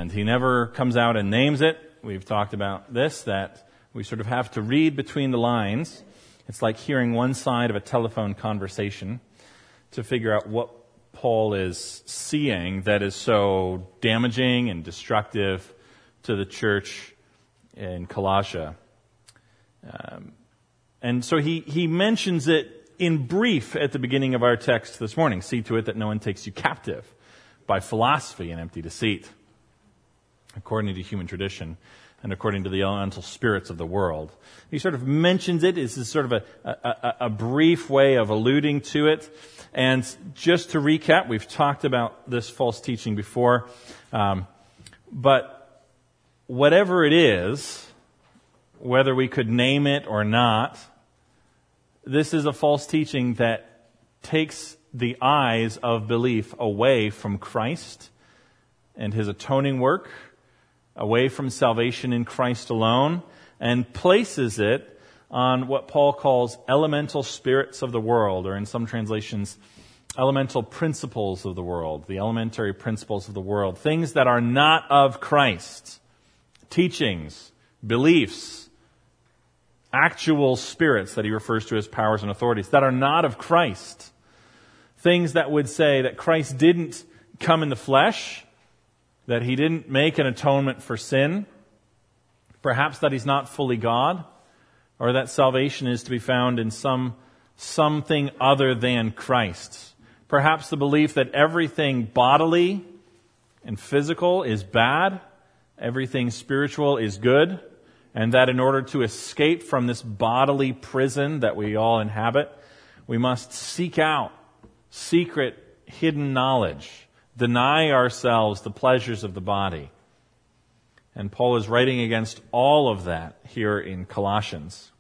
And he never comes out and names it. We've talked about this, that we sort of have to read between the lines. It's like hearing one side of a telephone conversation to figure out what Paul is seeing that is so damaging and destructive to the church in Colossia. And so he mentions it in brief at the beginning of our text this morning. See to it that no one takes you captive by philosophy and empty deceit, according to human tradition and according to the elemental spirits of the world. He sort of mentions it as sort of a brief way of alluding to it. And just to recap, we've talked about this false teaching before, but whatever it is, whether we could name it or not, this is a false teaching that takes the eyes of belief away from Christ and His atoning work, away from salvation in Christ alone, and places it on what Paul calls elemental spirits of the world, or in some translations, elemental principles of the world, the elementary principles of the world, things that are not of Christ, teachings, beliefs, actual spirits that he refers to as powers and authorities that are not of Christ. Things that would say that Christ didn't come in the flesh, that He didn't make an atonement for sin, perhaps that He's not fully God, or that salvation is to be found in something other than Christ. Perhaps the belief that everything bodily and physical is bad, everything spiritual is good, and that in order to escape from this bodily prison that we all inhabit, we must seek out secret, hidden knowledge, deny ourselves the pleasures of the body. And Paul is writing against all of that here in Colossians.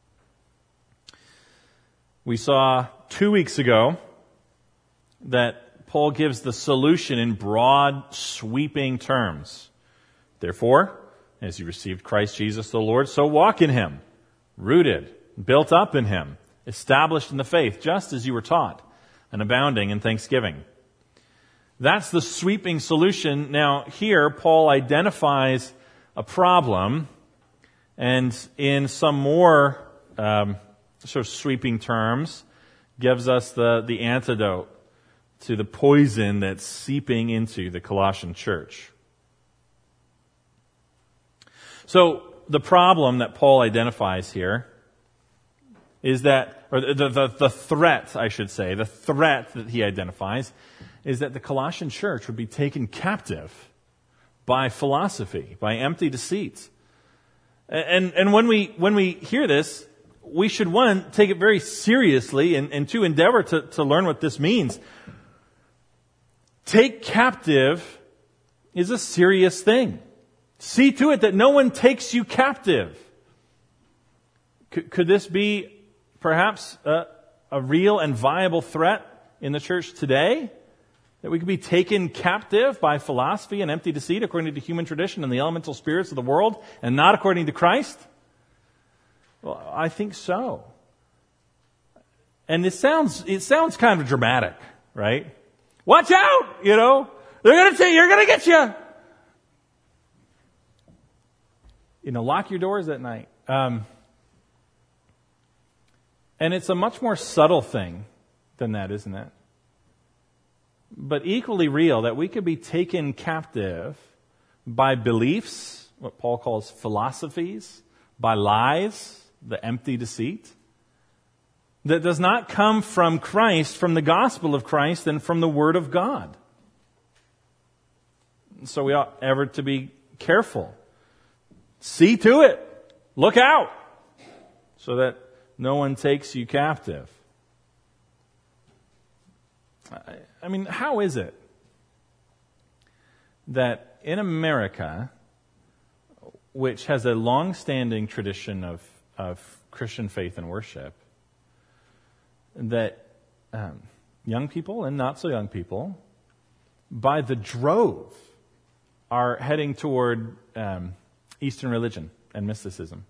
We saw 2 weeks ago that Paul gives the solution in broad, sweeping terms. Therefore, as you received Christ Jesus the Lord, so walk in Him, rooted, built up in Him, established in the faith, just as you were taught, and abounding in thanksgiving. That's the sweeping solution. Now, here, Paul identifies a problem, and in some more sort of sweeping terms, gives us the antidote to the poison that's seeping into the Colossian church. So, the problem that Paul identifies here is that, or the threat, I should say, the threat that he identifies is that the Colossian church would be taken captive by philosophy, by empty deceit. And when we hear this, we should, one, take it very seriously, and two, endeavor to learn what this means. Take captive is a serious thing. See to it that no one takes you captive. Could this be perhaps a real and viable threat in the church today? That we could be taken captive by philosophy and empty deceit according to human tradition and the elemental spirits of the world and not according to Christ? Well, I think so. And it sounds kind of dramatic, right? Watch out, they're going to say, you're going to get you. Lock your doors at night. And it's a much more subtle thing than that, isn't it? But equally real, that we could be taken captive by beliefs, what Paul calls philosophies, by lies, the empty deceit, that does not come from Christ, from the gospel of Christ, and from the Word of God. So we ought ever to be careful. See to it. Look out, so that no one takes you captive. I mean, how is it that in America, which has a long-standing tradition of Christian faith and worship, that young people and not so young people, by the drove, are heading toward Eastern religion and mysticism?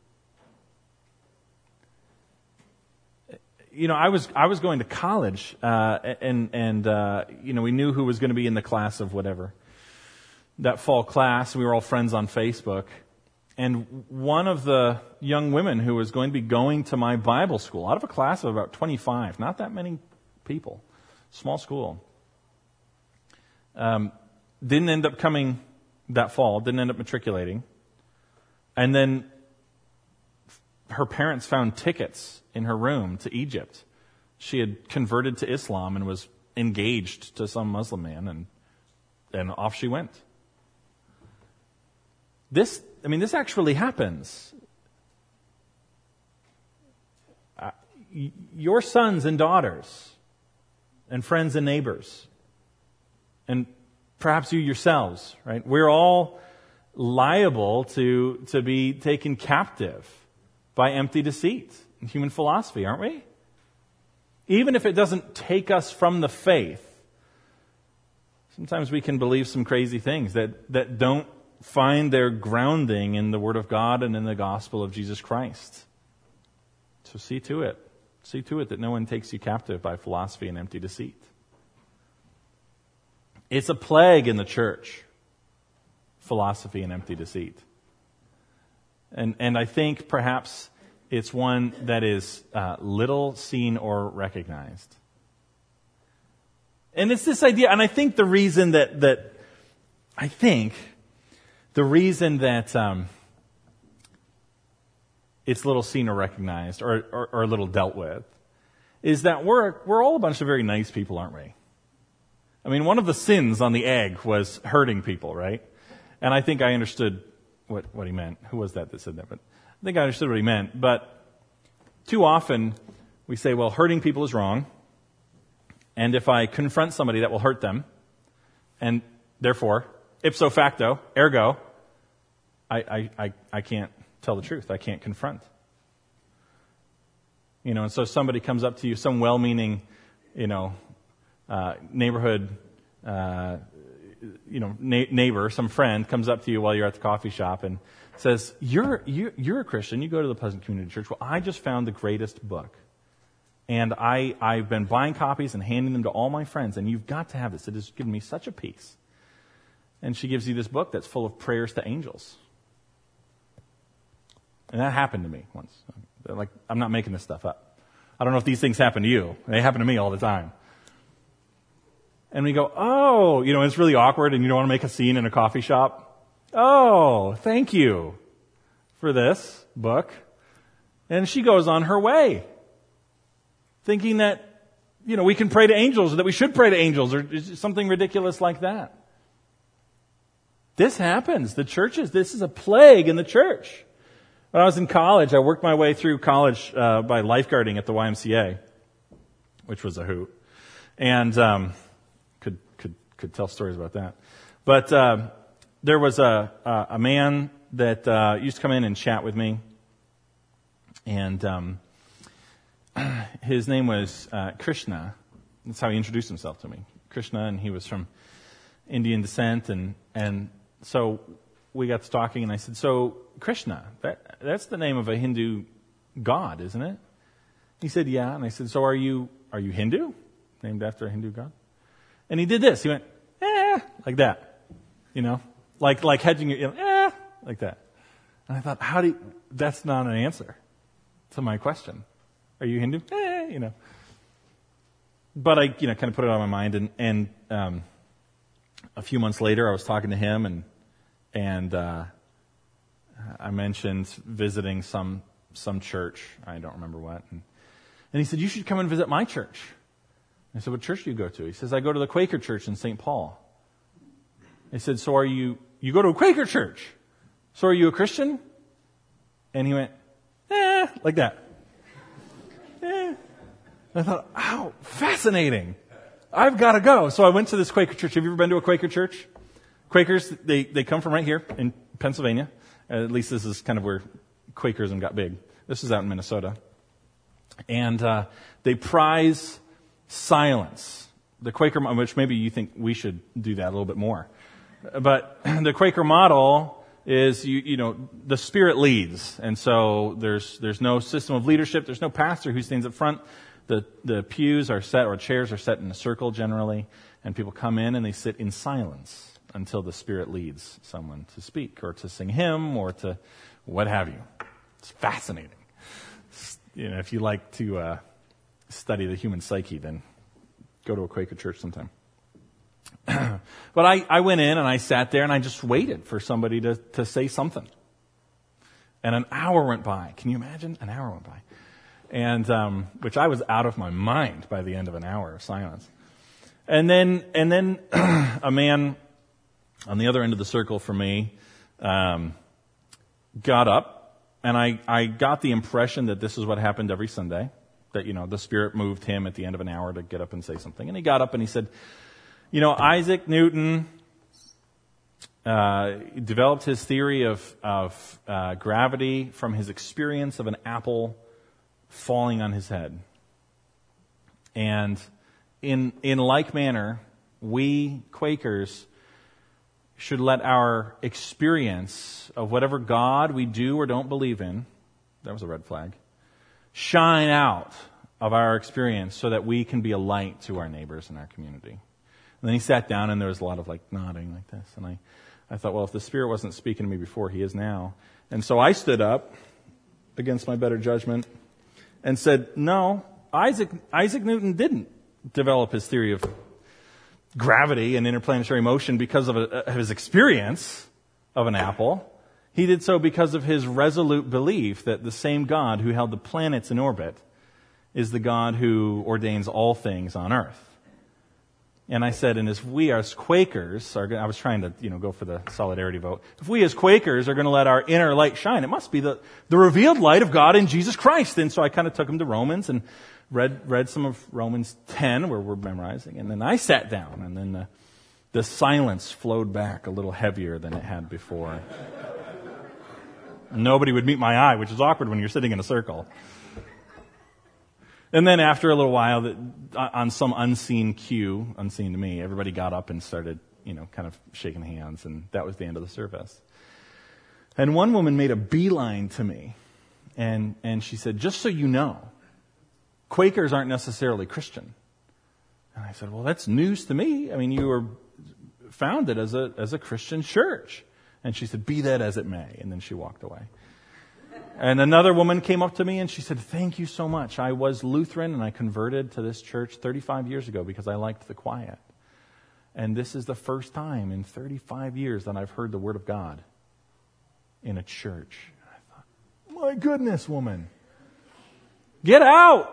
I was going to college, and we knew who was going to be in the class of whatever, that fall class. We were all friends on Facebook. And one of the young women who was going to be going to my Bible school, out of a class of about 25, not that many people, small school, didn't end up coming that fall, didn't end up matriculating. And then her parents found tickets in her room to Egypt. She had converted to Islam and was engaged to some Muslim man, and off she went. This actually happens. Your sons and daughters, and friends and neighbors, and perhaps you yourselves, right? We're all liable to be taken captive by empty deceit and human philosophy, aren't we? Even if it doesn't take us from the faith, sometimes we can believe some crazy things that don't find their grounding in the Word of God and in the gospel of Jesus Christ. So see to it that no one takes you captive by philosophy and empty deceit. It's a plague in the church, philosophy and empty deceit. And I think perhaps it's one that is little seen or recognized. And it's this idea, and I think the reason that it's little seen or recognized or little dealt with is that we're all a bunch of very nice people, aren't we? I mean, one of the sins on the egg was hurting people, right? And I think I understood what he meant. Who was that said that? But I think I understood what he meant. But too often we say, well, hurting people is wrong. And if I confront somebody, that will hurt them. And therefore, ipso facto, ergo, I can't tell the truth. I can't confront. And so somebody comes up to you, some well-meaning, neighborhood, neighbor, some friend comes up to you while you're at the coffee shop and says, you're a Christian, you go to the Pleasant Community Church. Well, I just found the greatest book. And I've been buying copies and handing them to all my friends, and you've got to have this. It has given me such a peace. And she gives you this book that's full of prayers to angels. And that happened to me once. Like, I'm not making this stuff up. I don't know if these things happen to you. They happen to me all the time. And we go, oh, it's really awkward and you don't want to make a scene in a coffee shop. Oh, thank you for this book. And she goes on her way, thinking that, we can pray to angels, or that we should pray to angels, or something ridiculous like that. This happens. This is a plague in the church. When I was in college, I worked my way through college by lifeguarding at the YMCA, which was a hoot. And could tell stories about that. But there was a man that used to come in and chat with me. And his name was Krishna. That's how he introduced himself to me. Krishna, and he was from Indian descent. And so we got to talking, and I said, so Krishna, that's the name of a Hindu god, isn't it? He said, yeah. And I said, so are you Hindu? Named after a Hindu god? And he did this. He went, like that. Like hedging your, like that. And I thought, that's not an answer to my question. Are you Hindu? But I, kind of put it on my mind, and a few months later, I was talking to him, and I mentioned visiting some church. I don't remember what. And he said, you should come and visit my church. I said, what church do you go to? He says, I go to the Quaker church in St. Paul. I said, so are you go to a Quaker church? So are you a Christian? And he went, like that. I thought, oh, fascinating. I've got to go. So I went to this Quaker church. Have you ever been to a Quaker church? Quakers, they come from right here in Pennsylvania. At least this is kind of where Quakerism got big. This is out in Minnesota. And they prize silence. The Quaker, which maybe you think we should do that a little bit more. But the Quaker model is, the Spirit leads. And so there's no system of leadership. There's no pastor who stands up front. The pews are set, or chairs are set in a circle generally. And people come in and they sit in silence. until the Spirit leads someone to speak or to sing hymn or to what have you. It's fascinating. If you like to study the human psyche, then go to a Quaker church sometime. But I went in and I sat there and I just waited for somebody to say something. And an hour went by. Can you imagine? An hour went by. And which I was out of my mind by the end of an hour of silence. And then a man on the other end of the circle from me got up. And I got the impression that this is what happened every Sunday. That, the Spirit moved him at the end of an hour to get up and say something. And he got up and he said, Isaac Newton developed his theory of gravity from his experience of an apple falling on his head. And in like manner, we Quakers should let our experience of whatever God we do or don't believe in, that was a red flag, shine out of our experience so that we can be a light to our neighbors in our community. And then he sat down and there was a lot of nodding like this. And I thought, well, if the Spirit wasn't speaking to me before, he is now. And so I stood up against my better judgment and said, no, Isaac Newton didn't develop his theory of gravity and interplanetary motion because of his experience of an apple. He did so because of his resolute belief that the same God who held the planets in orbit is the God who ordains all things on earth. And I said, and as we as Quakers I was trying to, go for the solidarity vote. If we as Quakers are going to let our inner light shine, it must be the revealed light of God in Jesus Christ. And so I kind of took him to Romans and read some of Romans 10 where we're memorizing. And then I sat down and then the silence flowed back a little heavier than it had before. Nobody would meet my eye, which is awkward when you're sitting in a circle. And then after a little while, on some unseen cue, unseen to me, everybody got up and started, kind of shaking hands, and that was the end of the service. And one woman made a beeline to me, and she said, just so you know, Quakers aren't necessarily Christian. And I said, well, that's news to me. I mean, you were founded as a Christian church. And she said, be that as it may. And then she walked away. And another woman came up to me and she said, thank you so much. I was Lutheran and I converted to this church 35 years ago because I liked the quiet. And this is the first time in 35 years that I've heard the Word of God in a church. And I thought, my goodness, woman, get out.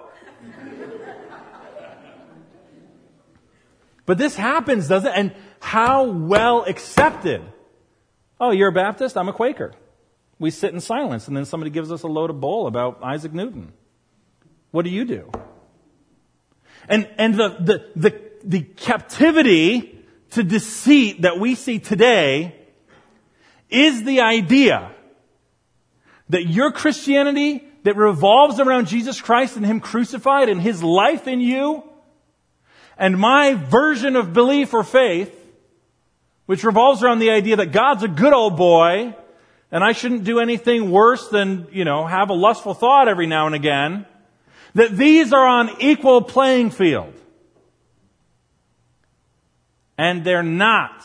But this happens, doesn't it? And how well accepted. Oh, you're a Baptist? I'm a Quaker. We sit in silence, and then somebody gives us a load of bull about Isaac Newton. What do you do? And the captivity to deceit that we see today is the idea that your Christianity that revolves around Jesus Christ and Him crucified and His life in you, and my version of belief or faith, which revolves around the idea that God's a good old boy, and I shouldn't do anything worse than, have a lustful thought every now and again, that these are on equal playing field. And they're not.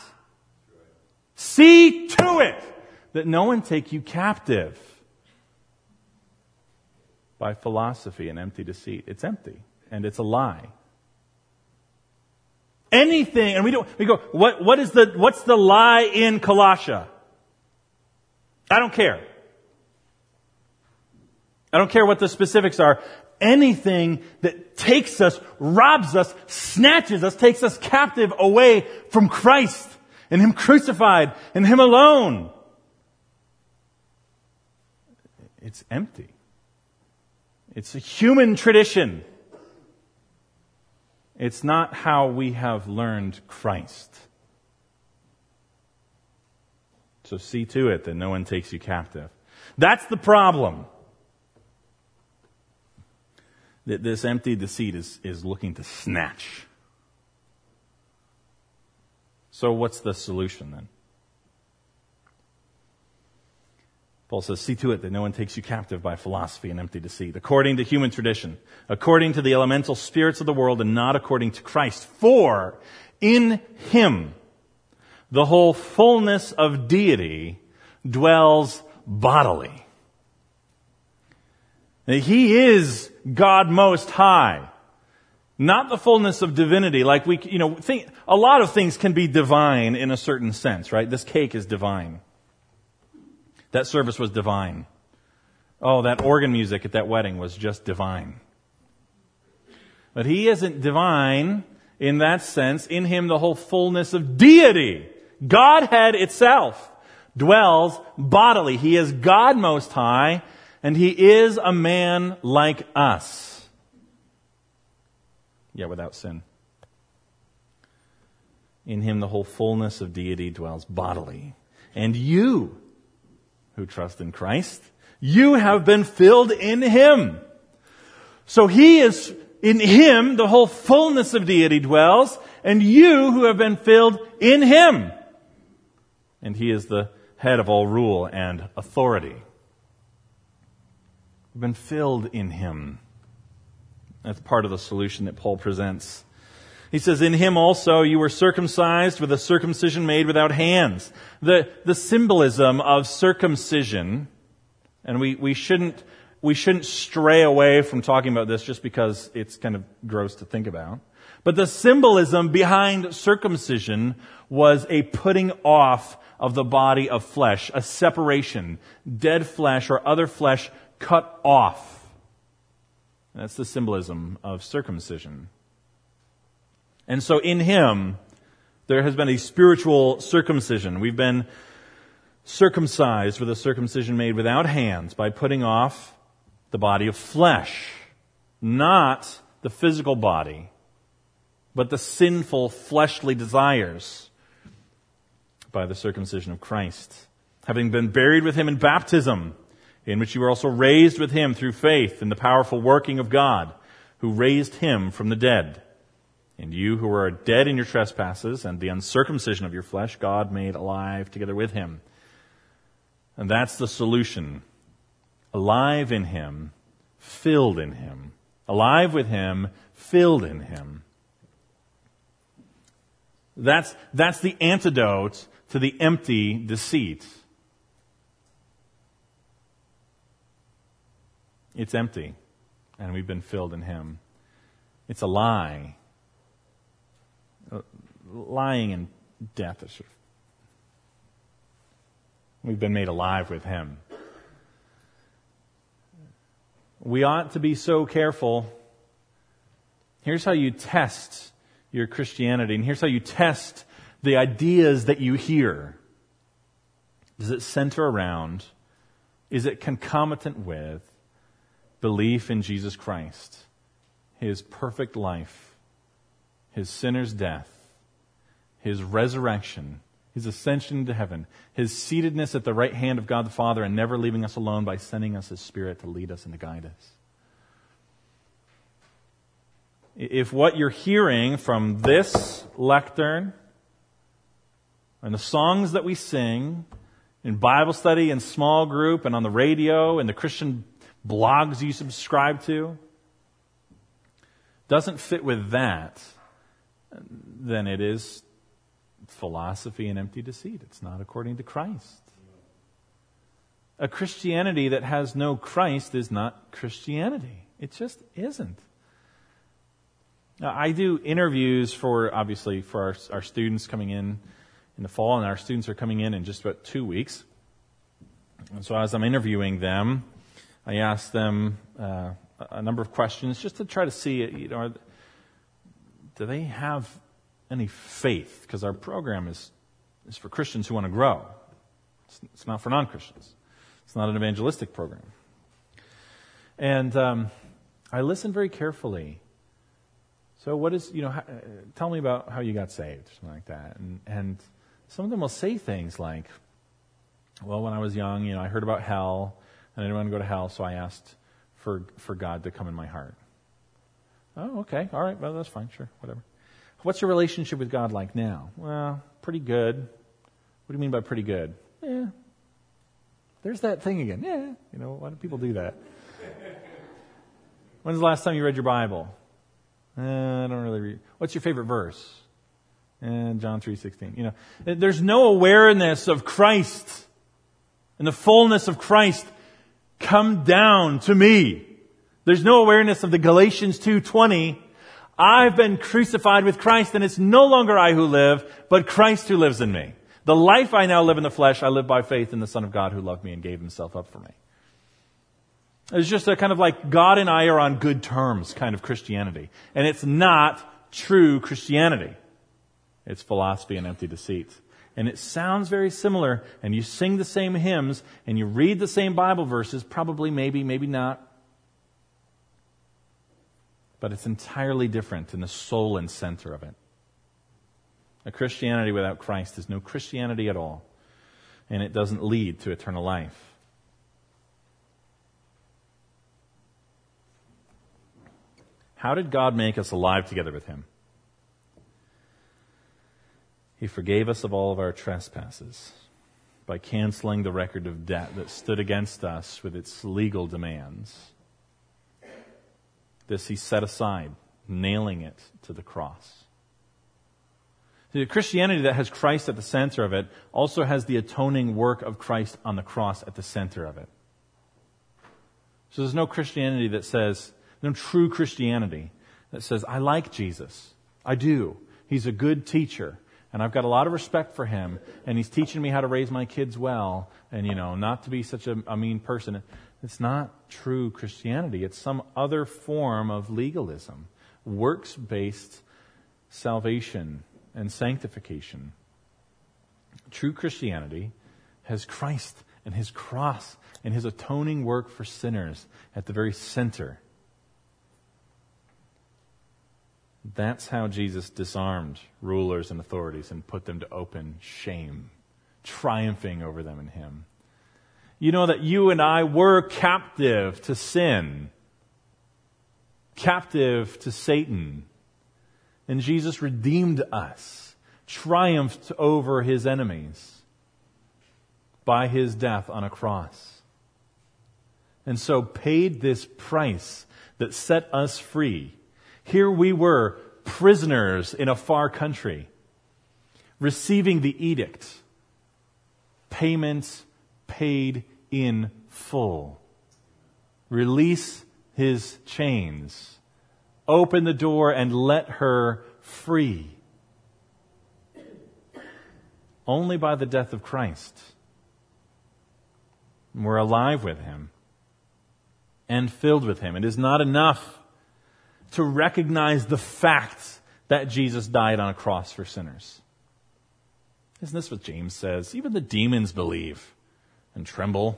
See to it that no one take you captive by philosophy and empty deceit. It's empty, and it's a lie. Anything, and we go, what's the lie in Colossia? I don't care. I don't care what the specifics are. Anything that takes us, robs us, snatches us, takes us captive away from Christ and Him crucified and Him alone. It's empty. It's a human tradition. It's not how we have learned Christ. So see to it that no one takes you captive. That's the problem. That this empty deceit is looking to snatch. So what's the solution then? Paul says, see to it that no one takes you captive by philosophy and empty deceit, according to human tradition, according to the elemental spirits of the world, and not according to Christ. For in Him the whole fullness of deity dwells bodily. He is God Most High. Not the fullness of divinity, like we, think, a lot of things can be divine in a certain sense, right? This cake is divine. That service was divine. Oh, that organ music at that wedding was just divine. But He isn't divine in that sense. In Him, the whole fullness of deity, Godhead itself, dwells bodily. He is God Most High, and He is a man like us. Yet without sin. In Him the whole fullness of deity dwells bodily. And you, who trust in Christ, you have been filled in Him. So He is, in Him the whole fullness of deity dwells, and you who have been filled in Him. And He is the head of all rule and authority. We've been filled in Him. That's part of the solution that Paul presents. He says, in Him also you were circumcised with a circumcision made without hands. The symbolism of circumcision, and we shouldn't stray away from talking about this just because it's kind of gross to think about. But the symbolism behind circumcision was a putting off of the body of flesh, a separation, dead flesh or other flesh cut off. That's the symbolism of circumcision. And so in Him, there has been a spiritual circumcision. We've been circumcised with a circumcision made without hands by putting off the body of flesh. Not the physical body, but the sinful fleshly desires by the circumcision of Christ. Having been buried with Him in baptism, in which you were also raised with Him through faith in the powerful working of God, who raised Him from the dead. And you who were dead in your trespasses and the uncircumcision of your flesh, God made alive together with Him. And that's the solution. Alive in Him, filled in Him. Alive with Him, filled in Him. That's the antidote to the empty deceit. It's empty, and we've been filled in Him. It's a lie. Lying and death. We've been made alive with Him. We ought to be so careful. Here's how you test your Christianity, and here's how you test the ideas that you hear. Does it center around, is it concomitant with belief in Jesus Christ, His perfect life, His sinner's death, His resurrection, His ascension into heaven, His seatedness at the right hand of God the Father and never leaving us alone by sending us His Spirit to lead us and to guide us? If what you're hearing from this lectern and the songs that we sing in Bible study and small group and on the radio and the Christian blogs you subscribe to doesn't fit with that, then it is philosophy and empty deceit. It's not according to Christ. A Christianity that has no Christ is not Christianity. It just isn't. Now, I do interviews for our students coming in the fall, and our students are coming in just about 2 weeks. And so as I'm interviewing them, I ask them a number of questions just to try to see, do they have any faith? Because our program is for Christians who want to grow. It's not for non-Christians. It's not an evangelistic program. And I listen very carefully. So what is, tell me about how you got saved, or something like that. And some of them will say things like, well, when I was young, I heard about hell, and I didn't want to go to hell, so I asked for God to come in my heart. Oh, okay, all right, well, that's fine, sure, whatever. What's your relationship with God like now? Well, pretty good. What do you mean by pretty good? Yeah. There's that thing again. Yeah. Why do people do that? When's the last time you read your Bible? I don't really read. What's your favorite verse? And John 3:16. There's no awareness of Christ and the fullness of Christ come down to me. There's no awareness of the Galatians 2:20. I've been crucified with Christ, and it's no longer I who live, but Christ who lives in me. The life I now live in the flesh, I live by faith in the Son of God who loved me and gave himself up for me. It's just a kind of like God and I are on good terms kind of Christianity. And it's not true Christianity. It's philosophy and empty deceit. And it sounds very similar, and you sing the same hymns, and you read the same Bible verses, probably, maybe not. But it's entirely different in the soul and center of it. A Christianity without Christ is no Christianity at all, and it doesn't lead to eternal life. How did God make us alive together with Him? He forgave us of all of our trespasses by canceling the record of debt that stood against us with its legal demands. This He set aside, nailing it to the cross. The Christianity that has Christ at the center of it also has the atoning work of Christ on the cross at the center of it. So there's no Christianity that says, no true Christianity that says, I like Jesus. I do. He's a good teacher. And I've got a lot of respect for him, and he's teaching me how to raise my kids well, and, not to be such a mean person. It's not true Christianity. It's some other form of legalism, works-based salvation and sanctification. True Christianity has Christ and His cross and His atoning work for sinners at the very center. That's how Jesus disarmed rulers and authorities and put them to open shame, triumphing over them in Him. You know that you and I were captive to sin, captive to Satan, and Jesus redeemed us, triumphed over His enemies by His death on a cross, and so paid this price that set us free. Here we were, prisoners in a far country, receiving the edict, payment paid in full. Release his chains. Open the door and let her free. Only by the death of Christ. We're alive with Him and filled with Him. It is not enough to recognize the fact that Jesus died on a cross for sinners. Isn't this what James says? Even the demons believe and tremble.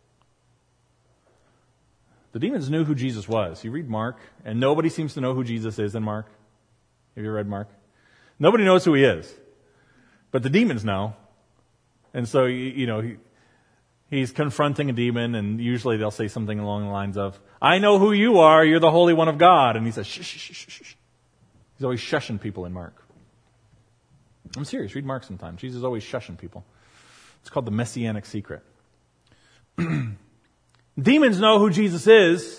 The demons knew who Jesus was. You read Mark, and nobody seems to know who Jesus is in Mark. Have you read Mark? Nobody knows who He is. But the demons know. And so, he's confronting a demon, and usually they'll say something along the lines of, I know who you are, you're the Holy One of God. And he says, shh, shh, shh, shh, shh. He's always shushing people in Mark. I'm serious, read Mark sometime. Jesus is always shushing people. It's called the Messianic secret. Demons know who Jesus is,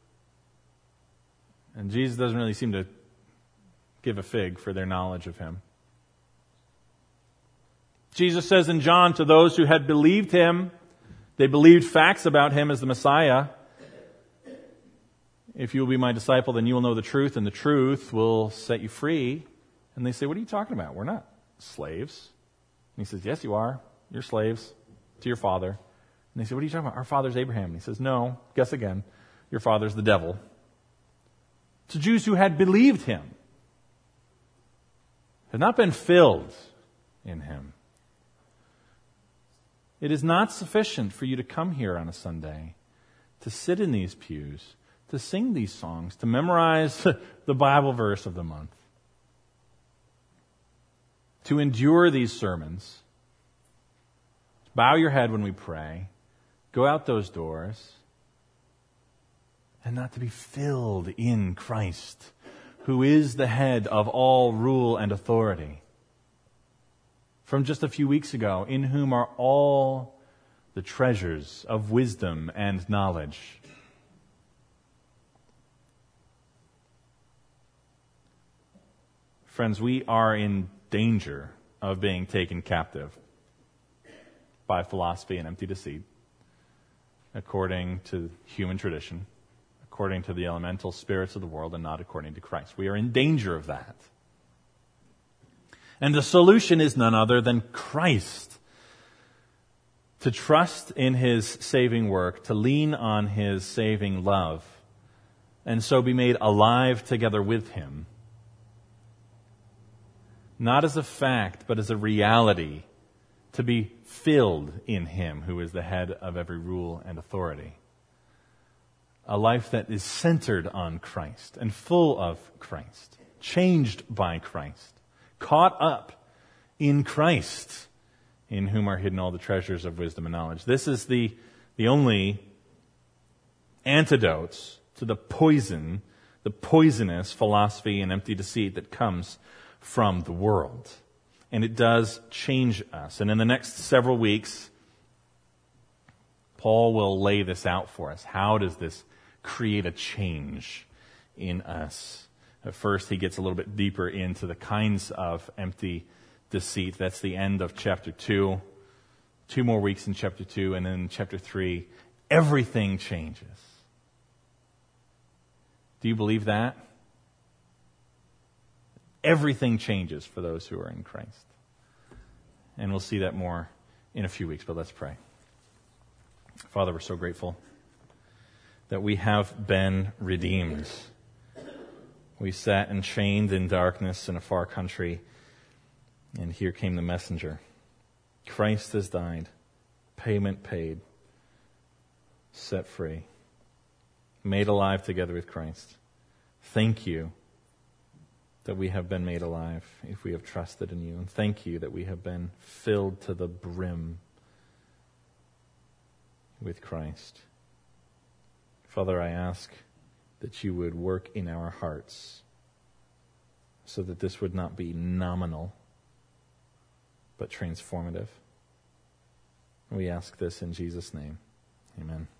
and Jesus doesn't really seem to give a fig for their knowledge of Him. Jesus says in John to those who had believed Him, they believed facts about Him as the Messiah. If you will be my disciple, then you will know the truth, and the truth will set you free. And they say, what are you talking about? We're not slaves. And He says, yes, you are. You're slaves to your father. And they say, what are you talking about? Our father's Abraham. And He says, no, guess again. Your father's the devil. To Jews who had believed Him, had not been filled in Him. It is not sufficient for you to come here on a Sunday, to sit in these pews, to sing these songs, to memorize the Bible verse of the month, to endure these sermons, bow your head when we pray, go out those doors, and not to be filled in Christ, who is the head of all rule and authority. From just a few weeks ago, in whom are all the treasures of wisdom and knowledge. Friends, we are in danger of being taken captive by philosophy and empty deceit, according to human tradition, according to the elemental spirits of the world, and not according to Christ. We are in danger of that. And the solution is none other than Christ. To trust in His saving work, to lean on His saving love, and so be made alive together with Him. Not as a fact, but as a reality, to be filled in Him who is the head of every rule and authority. A life that is centered on Christ and full of Christ, changed by Christ, caught up in Christ, in whom are hidden all the treasures of wisdom and knowledge. This is the only antidotes to the poisonous philosophy and empty deceit that comes from the world. And it does change us. And in the next several weeks, Paul will lay this out for us. How does this create a change in us? At first, he gets a little bit deeper into the kinds of empty deceit. That's the end of chapter 2. 2 more weeks in chapter 2, and then in chapter 3, everything changes. Do you believe that? Everything changes for those who are in Christ. And we'll see that more in a few weeks, but let's pray. Father, we're so grateful that we have been redeemed. We sat enchained in darkness in a far country, and here came the messenger. Christ has died, payment paid, set free, made alive together with Christ. Thank you that we have been made alive if we have trusted in you. And thank you that we have been filled to the brim with Christ. Father, I ask that you would work in our hearts so that this would not be nominal, but transformative. We ask this in Jesus' name. Amen.